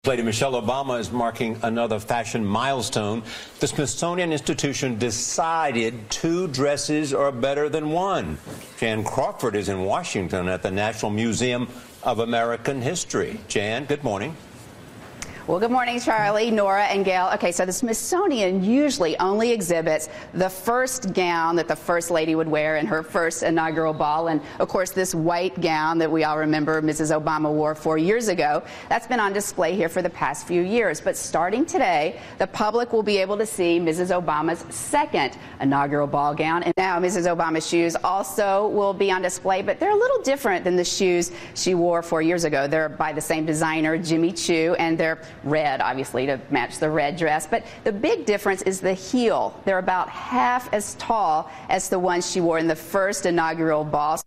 Lady Michelle Obama is marking another fashion milestone. The Smithsonian Institution decided 2 dresses are better than 1. Jan Crawford is in Washington at the National Museum of American History. Jan, good morning. Well, good morning, Charlie, Nora, and Gail. Okay, so the Smithsonian usually only exhibits the first gown that the First Lady would wear in her first inaugural ball. And, of course, this white gown that we all remember Mrs. Obama wore 4 years ago, that's been on display here for the past few years. But starting today, the public will be able to see Mrs. Obama's second inaugural ball gown. And now Mrs. Obama's shoes also will be on display, but they're a little different than the shoes she wore 4 years ago. They're by the same designer, Jimmy Choo, and they're red, obviously, to match the red dress. But the big difference is the heel. They're about half as tall as the ones she wore in the first inaugural ball.